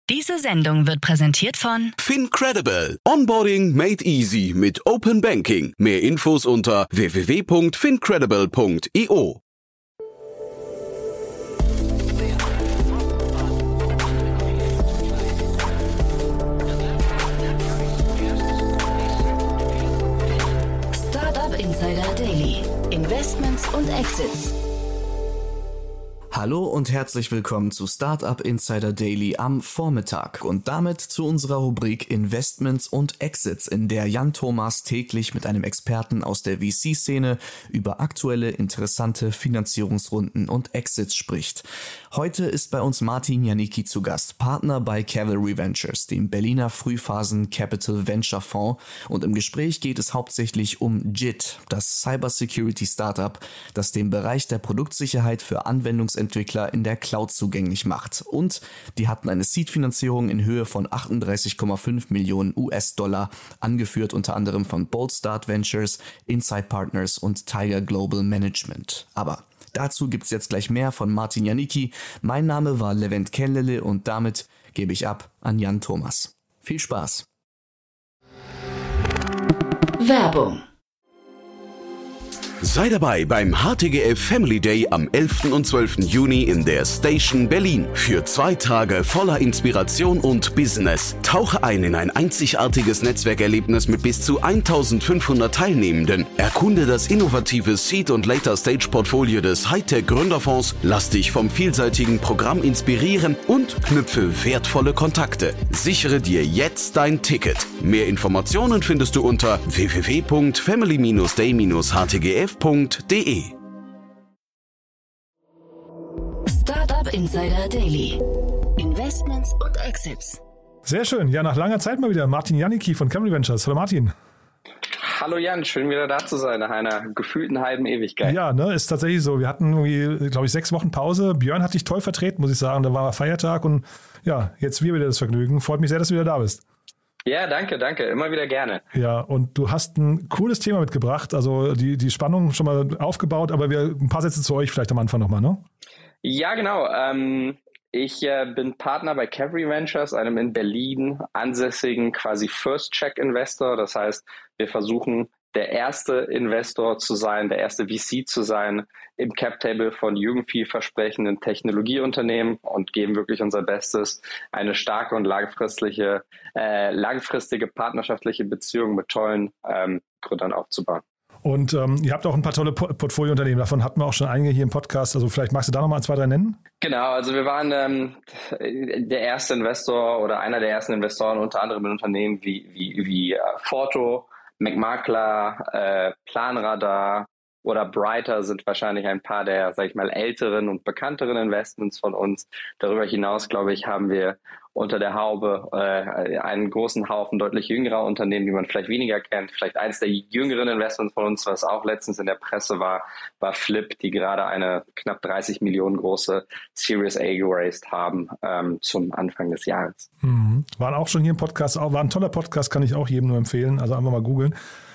Diese Sendung wird präsentiert von FinCredible. Onboarding made easy mit Open Banking. Mehr Infos unter www.fincredible.io. Startup Insider Daily. Investments und Exits. Hallo und herzlich willkommen zu Startup Insider Daily am Vormittag und damit zu unserer Rubrik Investments und Exits, in der Jan Thomas täglich mit einem Experten aus der VC-Szene über aktuelle, interessante Finanzierungsrunden und Exits spricht. Heute ist bei uns Martin Janicki zu Gast, Partner bei Cavalry Ventures, dem Berliner Frühphasen Capital Venture Fonds, und im Gespräch geht es hauptsächlich um JIT, das Cybersecurity Startup, das den Bereich der Produktsicherheit für Anwendungsentwicklung in der Cloud zugänglich macht. Und die hatten eine Seed-Finanzierung in Höhe von 38,5 Millionen US-Dollar, angeführt unter anderem von Boldstart Ventures, Insight Partners und Tiger Global Management. Aber dazu gibt's jetzt gleich mehr von Martin Janicki. Mein Name war Levent Kellele und damit gebe ich ab an Jan Thomas. Viel Spaß! Werbung. Sei dabei beim HTGF Family Day am 11. und 12. Juni in der Station Berlin. Für 2 Tage voller Inspiration und Business. Tauche ein in ein einzigartiges Netzwerkerlebnis mit bis zu 1500 Teilnehmenden. Erkunde das innovative Seed- und Later-Stage-Portfolio des Hightech-Gründerfonds. Lass dich vom vielseitigen Programm inspirieren und knüpfe wertvolle Kontakte. Sichere dir jetzt dein Ticket. Mehr Informationen findest du unter www.family-day-htgf.de. Startup Insider Daily. Investments und Exits. Sehr schön. Ja, nach langer Zeit mal wieder Martin Janicki von Cavalry Ventures. Hallo Martin. Hallo Jan, schön wieder da zu sein, nach einer gefühlten halben Ewigkeit. Ja, ne, ist tatsächlich so. Wir hatten irgendwie, glaube ich, 6 Wochen Pause. Björn hat dich toll vertreten, muss ich sagen. Da war Feiertag und ja, jetzt wir wieder das Vergnügen. Freut mich sehr, dass du wieder da bist. Ja, danke. Immer wieder gerne. Ja, und du hast ein cooles Thema mitgebracht. Also die Spannung schon mal aufgebaut, aber ein paar Sätze zu euch vielleicht am Anfang nochmal, ne? Ja, genau. Ich bin Partner bei Cavalry Ventures, einem in Berlin ansässigen quasi First-Check-Investor. Das heißt, wir versuchen, der erste Investor zu sein, der erste VC zu sein im Cap-Table von jungen, vielversprechenden Technologieunternehmen und geben wirklich unser Bestes, eine starke und langfristige partnerschaftliche Beziehung mit tollen Gründern aufzubauen. Und ihr habt auch ein paar tolle Portfoliounternehmen, davon hatten wir auch schon einige hier im Podcast, also vielleicht magst du da nochmal 2, 3 nennen? Genau, also wir waren der erste Investor oder einer der ersten Investoren unter anderem in Unternehmen wie Forto, McMakler, Planradar oder Brighter sind wahrscheinlich ein paar der, sag ich mal, älteren und bekannteren Investments von uns. Darüber hinaus, glaube ich, haben wir unter der Haube einen großen Haufen deutlich jüngerer Unternehmen, die man vielleicht weniger kennt. Vielleicht eins der jüngeren Investments von uns, was auch letztens in der Presse war Flip, die gerade eine knapp 30 Millionen große Series A geraced haben zum Anfang des Jahres. Waren auch schon hier im Podcast, war ein toller Podcast, kann ich auch jedem nur empfehlen, also einfach mal googeln.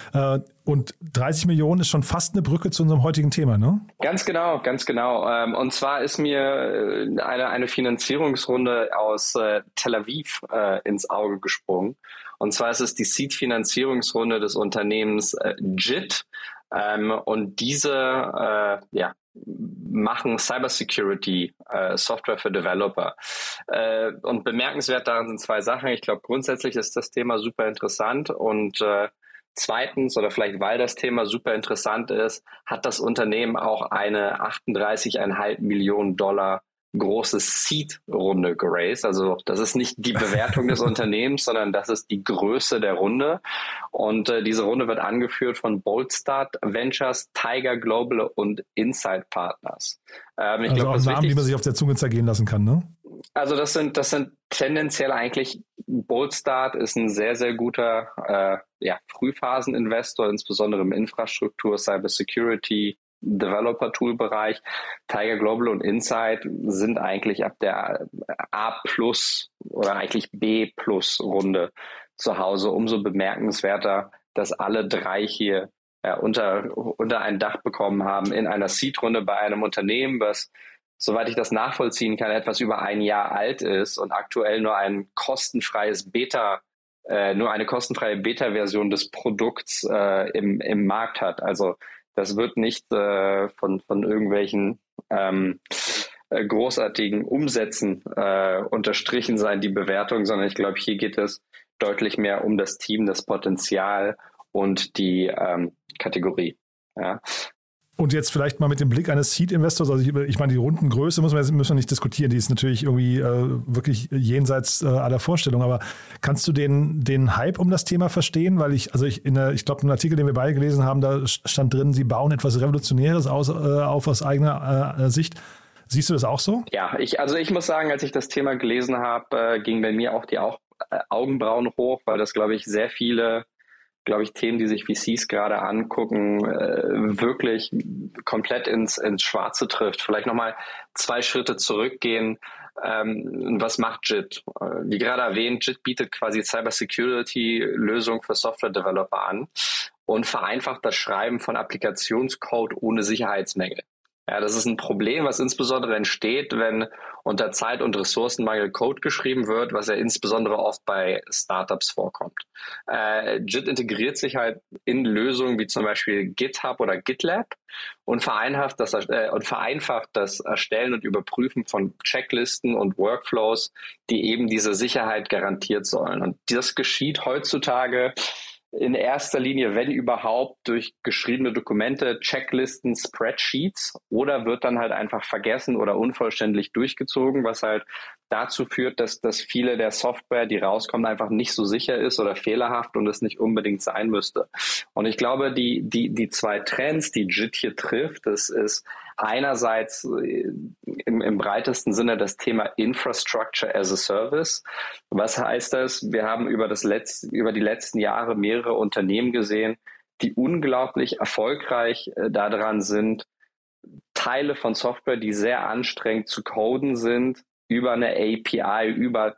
Und 30 Millionen ist schon fast eine Brücke zu unserem heutigen Thema, ne? Ganz genau. Und zwar ist mir eine Finanzierungsrunde aus Tel Aviv ins Auge gesprungen. Und zwar ist es die Seed-Finanzierungsrunde des Unternehmens JIT. Und diese machen Cybersecurity Software für Developer. Und bemerkenswert daran sind 2 Sachen. Ich glaube, grundsätzlich ist das Thema super interessant und zweitens, oder vielleicht weil das Thema super interessant ist, hat das Unternehmen auch eine 38,5 Millionen Dollar große Seed-Runde geraced. Also das ist nicht die Bewertung des Unternehmens, sondern das ist die Größe der Runde. Und diese Runde wird angeführt von Boldstart Ventures, Tiger Global und Insight Partners. Ich glaube, auch Namen, die man sich auf der Zunge zergehen lassen kann, ne? Also das sind tendenziell eigentlich, Boldstart ist ein sehr, sehr guter Frühphasen-Investor, insbesondere im Infrastruktur, Cybersecurity, Developer-Tool-Bereich. Tiger Global und Insight sind eigentlich ab der A+ oder eigentlich B+ Runde zu Hause. Umso bemerkenswerter, dass alle 3 hier unter ein Dach bekommen haben in einer Seed-Runde bei einem Unternehmen, was soweit ich das nachvollziehen kann, etwas über ein Jahr alt ist und aktuell nur eine kostenfreie Beta-Version des Produkts im Markt hat. Also das wird nicht von irgendwelchen großartigen Umsätzen unterstrichen sein, die Bewertung, sondern ich glaube, hier geht es deutlich mehr um das Team, das Potenzial und die Kategorie. Ja. Und jetzt vielleicht mal mit dem Blick eines Seed-Investors, also ich meine, die Rundengröße müssen wir nicht diskutieren, die ist natürlich irgendwie wirklich jenseits aller Vorstellungen, aber kannst du den Hype um das Thema verstehen? Weil ich glaube, im Artikel, den wir beide gelesen haben, da stand drin, sie bauen etwas Revolutionäres auf aus eigener Sicht. Siehst du das auch so? Ja, ich muss sagen, als ich das Thema gelesen habe, gingen bei mir auch die Augenbrauen hoch, weil das, glaube ich, sehr viele Themen, die sich VCs gerade angucken, wirklich komplett ins Schwarze trifft. Vielleicht nochmal 2 Schritte zurückgehen. Was macht JIT? Wie gerade erwähnt, JIT bietet quasi Cybersecurity-Lösungen für Software-Developer an und vereinfacht das Schreiben von Applikationscode ohne Sicherheitsmängel. Ja, das ist ein Problem, was insbesondere entsteht, wenn unter Zeit- und Ressourcenmangel Code geschrieben wird, was ja insbesondere oft bei Startups vorkommt. JIT integriert sich halt in Lösungen wie zum Beispiel GitHub oder GitLab und vereinfacht das Erstellen und Überprüfen von Checklisten und Workflows, die eben diese Sicherheit garantiert sollen. Und das geschieht heutzutage in erster Linie, wenn überhaupt, durch geschriebene Dokumente, Checklisten, Spreadsheets, oder wird dann halt einfach vergessen oder unvollständig durchgezogen, was halt dazu führt, dass viele der Software, die rauskommt, einfach nicht so sicher ist oder fehlerhaft und es nicht unbedingt sein müsste. Und ich glaube, die 2 Trends, die JIT hier trifft, das ist einerseits im breitesten Sinne das Thema Infrastructure as a Service. Was heißt das? Wir haben über die letzten Jahre mehrere Unternehmen gesehen, die unglaublich erfolgreich daran sind, Teile von Software, die sehr anstrengend zu coden sind, über eine API, über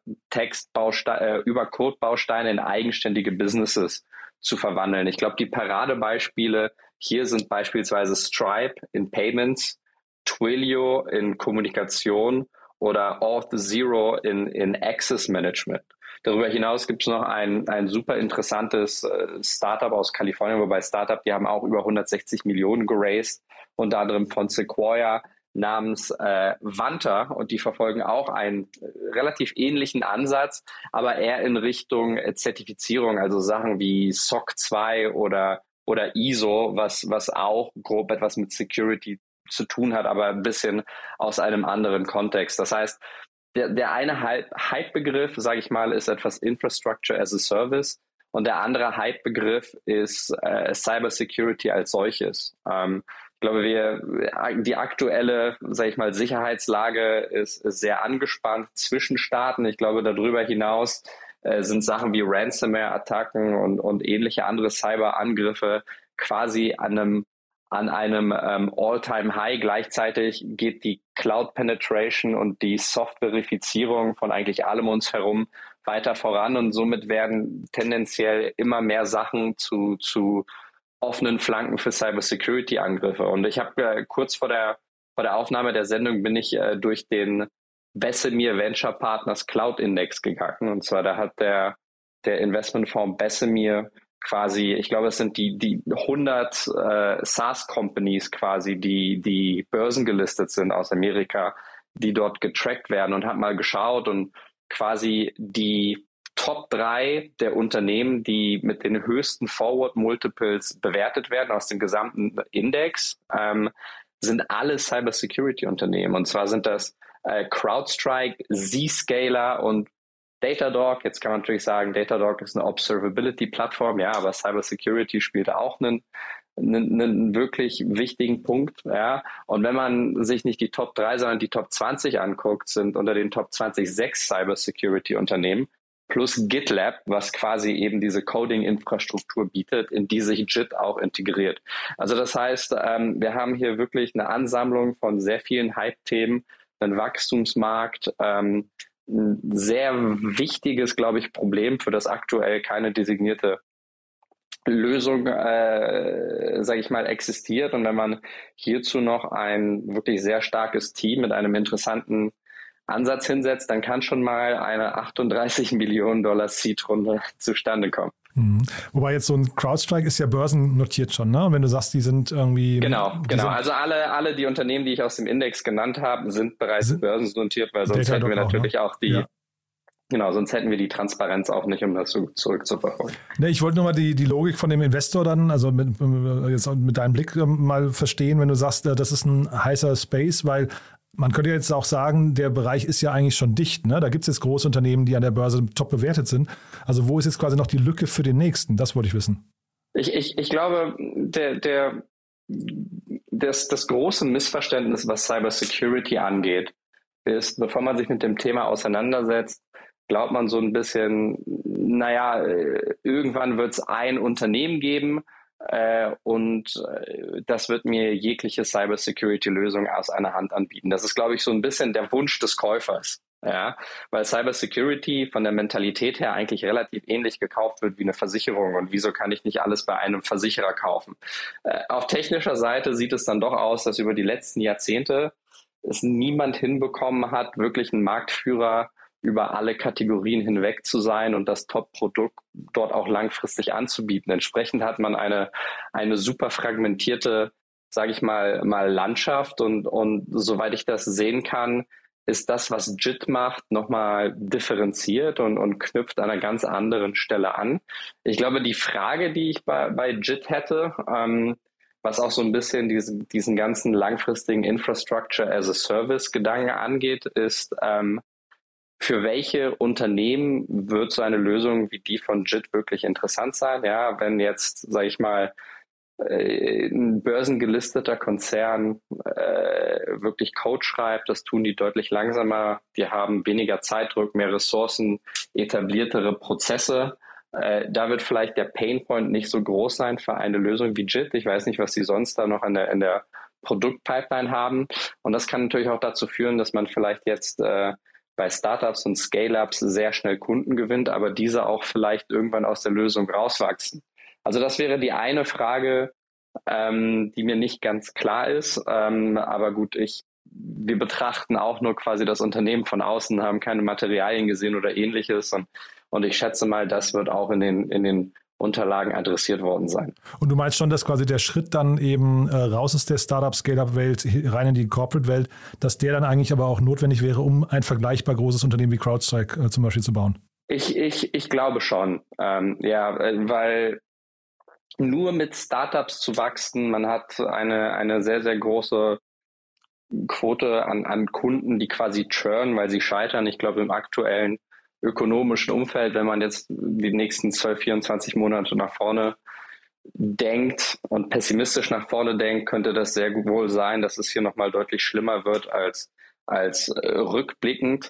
über Codebausteine in eigenständige Businesses zu verwandeln. Ich glaube, die Paradebeispiele hier sind beispielsweise Stripe in Payments, Twilio in Kommunikation oder Auth0 in Access Management. Darüber hinaus gibt es noch ein super interessantes Startup aus Kalifornien, wobei Startup, die haben auch über 160 Millionen geraced, unter anderem von Sequoia, namens Vanta, und die verfolgen auch einen relativ ähnlichen Ansatz, aber eher in Richtung Zertifizierung, also Sachen wie SOC 2 oder ISO, was auch grob etwas mit Security zu tun hat, aber ein bisschen aus einem anderen Kontext. Das heißt, der eine Hype-Begriff, sage ich mal, ist etwas Infrastructure as a Service, und der andere Hype-Begriff ist Cybersecurity als solches. Ich glaube, die aktuelle, sage ich mal, Sicherheitslage ist sehr angespannt zwischen Staaten. Ich glaube, darüber hinaus sind Sachen wie Ransomware-Attacken und ähnliche andere Cyberangriffe quasi an einem All-Time-High. Gleichzeitig geht die Cloud-Penetration und die Soft-Verifizierung von eigentlich allem uns herum weiter voran, und somit werden tendenziell immer mehr Sachen zu offenen Flanken für Cybersecurity-Angriffe. Und ich habe kurz vor der Aufnahme der Sendung bin ich durch den Bessemer Venture Partners Cloud Index gegangen. Und zwar da hat der Investmentfonds Bessemer quasi, ich glaube, es sind die 100 SaaS-Companies quasi, die börsengelistet sind aus Amerika, die dort getrackt werden, und hat mal geschaut und quasi die Top 3 der Unternehmen, die mit den höchsten Forward Multiples bewertet werden aus dem gesamten Index, sind alle Cybersecurity-Unternehmen. Und zwar sind das CrowdStrike, Zscaler und Datadog. Jetzt kann man natürlich sagen, Datadog ist eine Observability-Plattform, ja, aber Cybersecurity spielt auch einen wirklich wichtigen Punkt. Ja. Und wenn man sich nicht die Top 3, sondern die Top 20 anguckt, sind unter den Top 20 6 Cybersecurity-Unternehmen plus GitLab, was quasi eben diese Coding-Infrastruktur bietet, in die sich JIT auch integriert. Also das heißt, wir haben hier wirklich eine Ansammlung von sehr vielen Hype-Themen, einen Wachstumsmarkt, ein sehr wichtiges, glaube ich, Problem, für das aktuell keine designierte Lösung, sage ich mal, existiert. Und wenn man hierzu noch ein wirklich sehr starkes Team mit einem interessanten Ansatz hinsetzt, dann kann schon mal eine 38 Millionen Dollar Seed-Runde zustande kommen. Mhm. Wobei jetzt so ein CrowdStrike ist ja börsennotiert schon, ne? Und wenn du sagst, die sind irgendwie... Genau. Also alle die Unternehmen, die ich aus dem Index genannt habe, sind bereits börsennotiert, weil sonst hätten wir natürlich auch die... Ja. Genau, sonst hätten wir die Transparenz auch nicht, um das zurückzuverfolgen. Ne, ich wollte nur mal die Logik von dem Investor dann, also mit deinem Blick mal verstehen, wenn du sagst, das ist ein heißer Space, weil man könnte jetzt auch sagen, der Bereich ist ja eigentlich schon dicht. Ne? Da gibt es jetzt große Unternehmen, die an der Börse top bewertet sind. Also wo ist jetzt quasi noch die Lücke für den nächsten? Das wollte ich wissen. Ich glaube, das große Missverständnis, was Cybersecurity angeht, ist, bevor man sich mit dem Thema auseinandersetzt, glaubt man so ein bisschen, irgendwann wird es ein Unternehmen geben und das wird mir jegliche Cybersecurity-Lösung aus einer Hand anbieten. Das ist, glaube ich, so ein bisschen der Wunsch des Käufers. Ja, weil Cybersecurity von der Mentalität her eigentlich relativ ähnlich gekauft wird wie eine Versicherung. Und wieso kann ich nicht alles bei einem Versicherer kaufen? Auf technischer Seite sieht es dann doch aus, dass über die letzten Jahrzehnte es niemand hinbekommen hat, wirklich ein Marktführer über alle Kategorien hinweg zu sein und das Top-Produkt dort auch langfristig anzubieten. Entsprechend hat man eine super fragmentierte, sage ich mal Landschaft und soweit ich das sehen kann, ist das, was JIT macht, nochmal differenziert und knüpft an einer ganz anderen Stelle an. Ich glaube, die Frage, die ich bei JIT hätte, was auch so ein bisschen diesen ganzen langfristigen Infrastructure as a Service Gedanken angeht, ist, für welche Unternehmen wird so eine Lösung wie die von JIT wirklich interessant sein? Ja, wenn jetzt, sage ich mal, ein börsengelisteter Konzern wirklich Code schreibt, das tun die deutlich langsamer, die haben weniger Zeitdruck, mehr Ressourcen, etabliertere Prozesse. Da wird vielleicht der Painpoint nicht so groß sein für eine Lösung wie JIT. Ich weiß nicht, was sie sonst da noch in der Produktpipeline haben. Und das kann natürlich auch dazu führen, dass man vielleicht jetzt bei Startups und Scale-Ups sehr schnell Kunden gewinnt, aber diese auch vielleicht irgendwann aus der Lösung rauswachsen. Also das wäre die eine Frage, die mir nicht ganz klar ist. Aber gut, wir betrachten auch nur quasi das Unternehmen von außen, haben keine Materialien gesehen oder ähnliches. Und ich schätze mal, das wird auch in den Unterlagen adressiert worden sein. Und du meinst schon, dass quasi der Schritt dann eben raus aus der Startup-Scale-Up-Welt, rein in die Corporate-Welt, dass der dann eigentlich aber auch notwendig wäre, um ein vergleichbar großes Unternehmen wie CrowdStrike zum Beispiel zu bauen? Ich glaube schon. Weil nur mit Startups zu wachsen, man hat eine sehr, sehr große Quote an Kunden, die quasi churnen, weil sie scheitern. Ich glaube, im aktuellen ökonomischen Umfeld, wenn man jetzt die nächsten 12, 24 Monate nach vorne denkt und pessimistisch nach vorne denkt, könnte das sehr wohl sein, dass es hier nochmal deutlich schlimmer wird als rückblickend.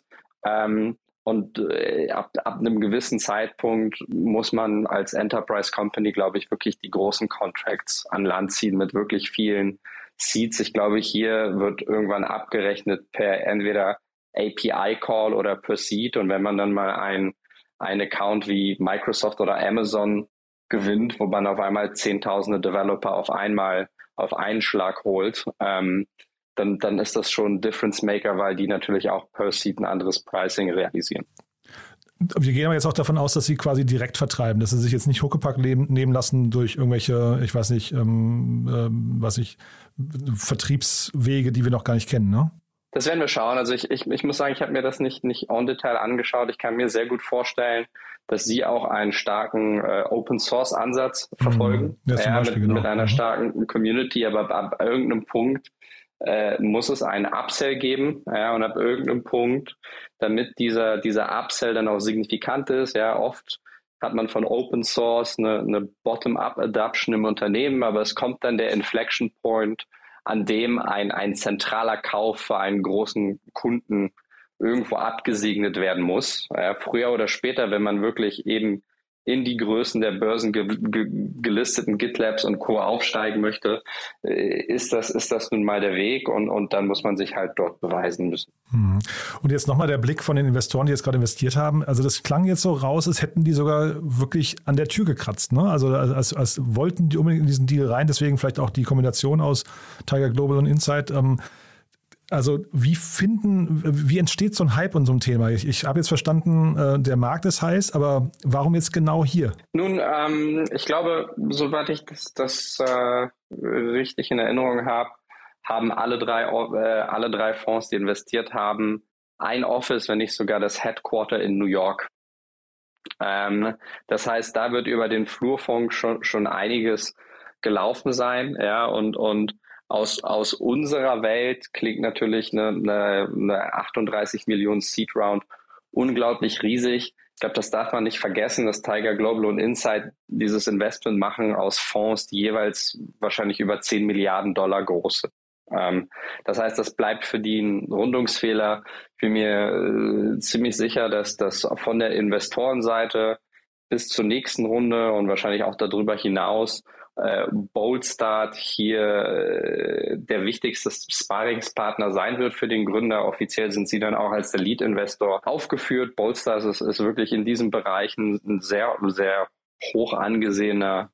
Und ab einem gewissen Zeitpunkt muss man als Enterprise Company, glaube ich, wirklich die großen Contracts an Land ziehen mit wirklich vielen Seats. Ich glaube, hier wird irgendwann abgerechnet per entweder API-Call oder per Seat. Und wenn man dann mal einen Account wie Microsoft oder Amazon gewinnt, wo man auf einmal Zehntausende Developer auf einen Schlag holt, dann ist das schon ein Difference Maker, weil die natürlich auch per Seat ein anderes Pricing realisieren. Wir gehen aber jetzt auch davon aus, dass sie quasi direkt vertreiben, dass sie sich jetzt nicht Huckepack nehmen lassen durch irgendwelche, ich weiß nicht, Vertriebswege, die wir noch gar nicht kennen, ne? Das werden wir schauen. Also ich muss sagen, ich habe mir das nicht en Detail angeschaut. Ich kann mir sehr gut vorstellen, dass sie auch einen starken Open-Source-Ansatz verfolgen. Ja, zum Beispiel, mit einer starken Community, aber ab irgendeinem Punkt muss es einen Upsell geben, ja, und ab irgendeinem Punkt, damit dieser Upsell dann auch signifikant ist, ja, oft hat man von Open Source eine Bottom-up-Adoption im Unternehmen, aber es kommt dann der Inflection Point, an dem ein zentraler Kauf für einen großen Kunden irgendwo abgesegnet werden muss. Ja, früher oder später, wenn man wirklich eben in die Größen der Börsen gelisteten GitLabs und Co. aufsteigen möchte, ist das nun mal der Weg und dann muss man sich halt dort beweisen müssen. Und jetzt nochmal der Blick von den Investoren, die jetzt gerade investiert haben. Also das klang jetzt so raus, als hätten die sogar wirklich an der Tür gekratzt, ne? Also als wollten die unbedingt in diesen Deal rein, deswegen vielleicht auch die Kombination aus Tiger Global und Insight. Also wie entsteht so ein Hype in so einem Thema? Ich habe jetzt verstanden, der Markt ist heiß, aber warum jetzt genau hier? Nun, ich glaube, soweit ich das richtig in Erinnerung habe, haben alle drei Fonds, die investiert haben, ein Office, wenn nicht sogar das Headquarter in New York. Das heißt, da wird über den Flurfunk schon einiges gelaufen sein, ja, und aus unserer Welt klingt natürlich eine 38 Millionen Seed Round unglaublich riesig. Ich glaube, das darf man nicht vergessen, dass Tiger Global und Insight dieses Investment machen aus Fonds, die jeweils wahrscheinlich über 10 Milliarden Dollar groß sind. Das heißt, das bleibt für die ein Rundungsfehler. Ich bin mir ziemlich sicher, dass das von der Investorenseite bis zur nächsten Runde und wahrscheinlich auch darüber hinaus Boldstart hier der wichtigste Sparringspartner sein wird für den Gründer. Offiziell sind sie dann auch als der Lead-Investor aufgeführt. Boldstart ist wirklich in diesen Bereichen ein sehr, sehr hoch angesehener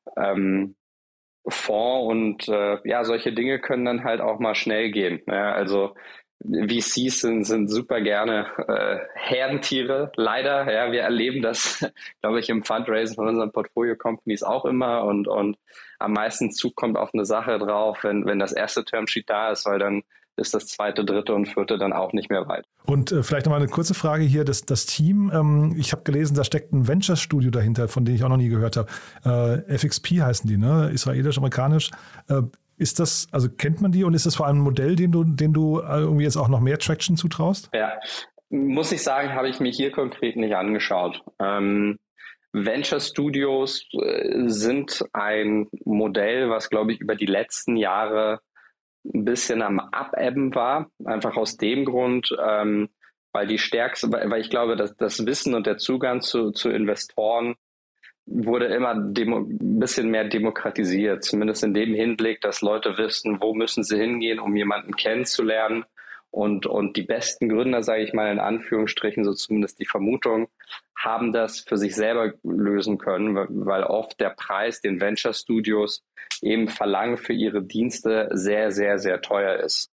Fonds und solche Dinge können dann halt auch mal schnell gehen. Ja, also VCs sind super gerne Herdentiere, leider. Ja, wir erleben das, glaube ich, im Fundraising von unseren Portfolio-Companies auch immer und am meisten Zug kommt auf eine Sache drauf, wenn das erste Termsheet da ist, weil dann ist das zweite, dritte und vierte dann auch nicht mehr weit. Und vielleicht nochmal eine kurze Frage hier, das Team, ich habe gelesen, da steckt ein Venture-Studio dahinter, von dem ich auch noch nie gehört habe. FXP heißen die, ne? Israelisch, amerikanisch. Ist das, also kennt man die und ist das vor allem ein Modell, dem du irgendwie jetzt auch noch mehr Traction zutraust? Ja, muss ich sagen, habe ich mir hier konkret nicht angeschaut. Venture Studios sind ein Modell, was, glaube ich, über die letzten Jahre ein bisschen am Abebben war. Einfach aus dem Grund, weil weil ich glaube, dass das Wissen und der Zugang zu Investoren wurde immer ein bisschen mehr demokratisiert, zumindest in dem Hinblick, dass Leute wissen, wo müssen sie hingehen, um jemanden kennenzulernen. Und die besten Gründer, sage ich mal in Anführungsstrichen, so zumindest die Vermutung, haben das für sich selber lösen können, weil oft der Preis, den Venture Studios eben verlangen für ihre Dienste, sehr, sehr, sehr teuer ist.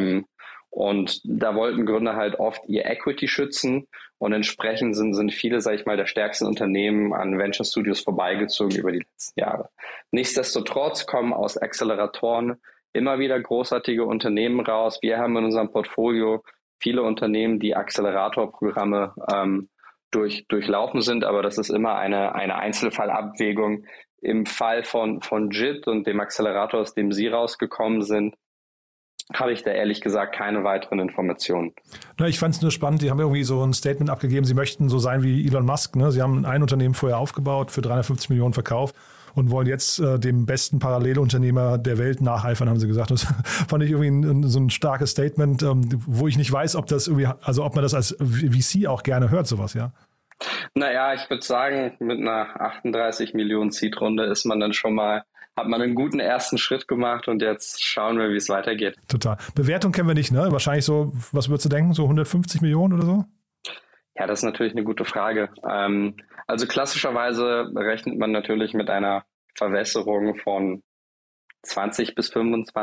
Und da wollten Gründer halt oft ihr Equity schützen und entsprechend sind viele, sage ich mal, der stärksten Unternehmen an Venture Studios vorbeigezogen über die letzten Jahre. Nichtsdestotrotz kommen aus Acceleratoren immer wieder großartige Unternehmen raus. Wir haben in unserem Portfolio viele Unternehmen, die Acceleratorprogramme durchlaufen sind, aber das ist immer eine Einzelfallabwägung. Im Fall von JIT und dem Accelerator, aus dem Sie rausgekommen sind, habe ich da ehrlich gesagt keine weiteren Informationen. Na, ich fand es nur spannend, die haben irgendwie so ein Statement abgegeben, sie möchten so sein wie Elon Musk. Ne? Sie haben ein Unternehmen vorher aufgebaut, für 350 Millionen verkauft und wollen jetzt dem besten Parallelunternehmer der Welt nacheifern, haben sie gesagt. Das fand ich irgendwie so ein starkes Statement, wo ich nicht weiß, ob man das als VC auch gerne hört, sowas, ja? Naja, ich würde sagen, mit einer 38 Millionen Seed-Runde hat man einen guten ersten Schritt gemacht und jetzt schauen wir, wie es weitergeht. Total. Bewertung kennen wir nicht, ne? Wahrscheinlich so, was würdest du denken, so 150 Millionen oder so? Ja, das ist natürlich eine gute Frage. Also klassischerweise rechnet man natürlich mit einer Verwässerung von 20 bis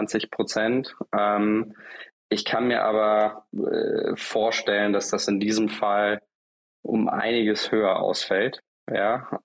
25%. Ich kann mir aber vorstellen, dass das in diesem Fall um einiges höher ausfällt. Ja,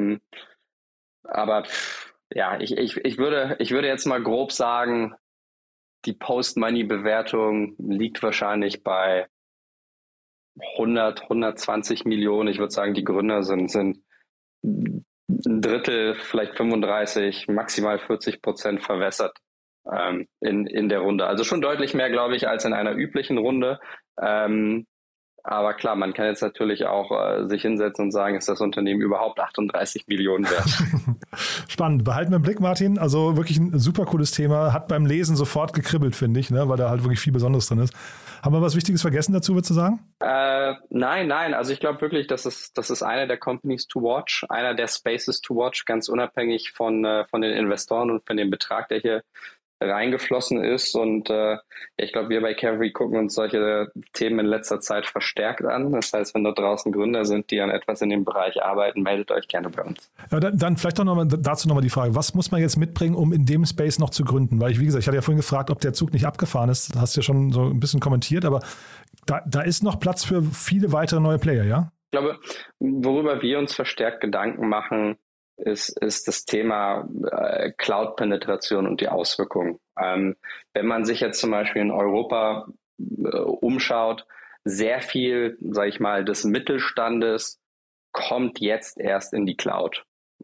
aber ja, ich würde jetzt mal grob sagen, die Post-Money-Bewertung liegt wahrscheinlich bei 100, 120 Millionen. Ich würde sagen, die Gründer sind ein Drittel, vielleicht 35, maximal 40% verwässert in der Runde. Also schon deutlich mehr, glaube ich, als in einer üblichen Runde. Aber klar, man kann jetzt natürlich auch sich hinsetzen und sagen, ist das Unternehmen überhaupt 38 Millionen wert? Spannend. Behalten wir im Blick, Martin. Also wirklich ein super cooles Thema. Hat beim Lesen sofort gekribbelt, finde ich, ne? Weil da halt wirklich viel Besonderes drin ist. Haben wir was Wichtiges vergessen dazu, würdest du sagen? Nein. Also ich glaube wirklich, das ist eine der Companies to watch, einer der Spaces to watch, ganz unabhängig von den Investoren und von dem Betrag, der hier reingeflossen ist. Und ich glaube, wir bei Cavalry gucken uns solche Themen in letzter Zeit verstärkt an. Das heißt, wenn dort draußen Gründer sind, die an etwas in dem Bereich arbeiten, meldet euch gerne bei uns. Ja, dann vielleicht dazu nochmal die Frage, was muss man jetzt mitbringen, um in dem Space noch zu gründen? Weil wie gesagt, ich hatte ja vorhin gefragt, ob der Zug nicht abgefahren ist. Das hast du ja schon so ein bisschen kommentiert, aber da ist noch Platz für viele weitere neue Player, ja? Ich glaube, worüber wir uns verstärkt Gedanken machen, ist das Thema Cloud-Penetration und die Auswirkungen. Wenn man sich jetzt zum Beispiel in Europa umschaut, sehr viel, sage ich mal, des Mittelstandes kommt jetzt erst in die Cloud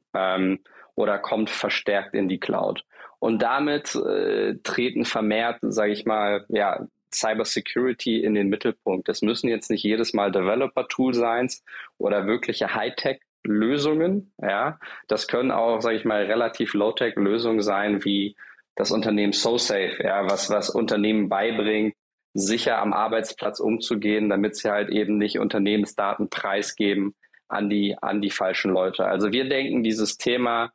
oder kommt verstärkt in die Cloud. Und damit treten vermehrt, sage ich mal, ja, Cybersecurity in den Mittelpunkt. Das müssen jetzt nicht jedes Mal Developer-Tool sein oder wirkliche Hightech-Lösungen. Ja, das können auch, sage ich mal, relativ Low-Tech-Lösungen sein, wie das Unternehmen SoSafe, ja, was Unternehmen beibringt, sicher am Arbeitsplatz umzugehen, damit sie halt eben nicht Unternehmensdaten preisgeben an die falschen Leute. Also wir denken dieses Thema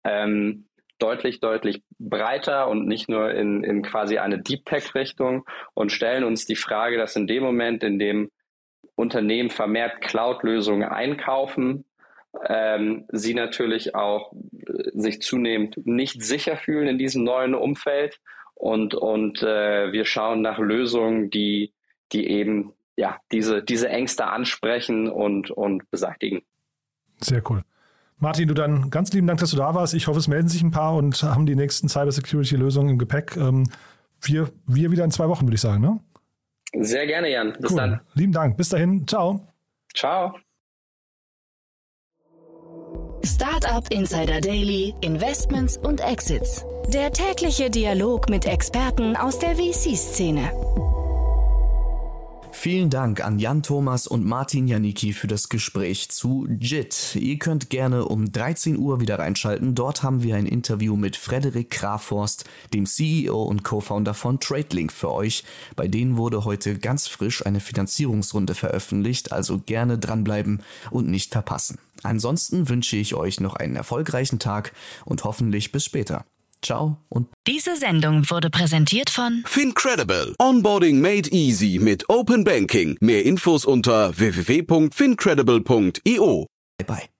deutlich breiter und nicht nur in quasi eine Deep Tech-Richtung und stellen uns die Frage, dass in dem Moment, in dem Unternehmen vermehrt Cloud-Lösungen einkaufen, sie natürlich auch sich zunehmend nicht sicher fühlen in diesem neuen Umfeld und wir schauen nach Lösungen, die eben ja diese Ängste ansprechen und beseitigen. Sehr cool. Martin, du dann ganz lieben Dank, dass du da warst. Ich hoffe, es melden sich ein paar und haben die nächsten Cybersecurity-Lösungen im Gepäck. Wir wieder in 2 Wochen, würde ich sagen, ne? Sehr gerne, Jan. Bis dann. Lieben Dank. Bis dahin. Ciao. Ciao. Startup Insider Daily, Investments und Exits. Der tägliche Dialog mit Experten aus der VC-Szene. Vielen Dank an Jan Thomas und Martin Janicki für das Gespräch zu JIT. Ihr könnt gerne um 13 Uhr wieder reinschalten. Dort haben wir ein Interview mit Frederik Kraforst, dem CEO und Co-Founder von TradeLink für euch. Bei denen wurde heute ganz frisch eine Finanzierungsrunde veröffentlicht, also gerne dranbleiben und nicht verpassen. Ansonsten wünsche ich euch noch einen erfolgreichen Tag und hoffentlich bis später. Ciao und Diese Sendung wurde präsentiert von FinCredible. Onboarding made easy mit Open Banking. Mehr Infos unter www.fincredible.io. bye.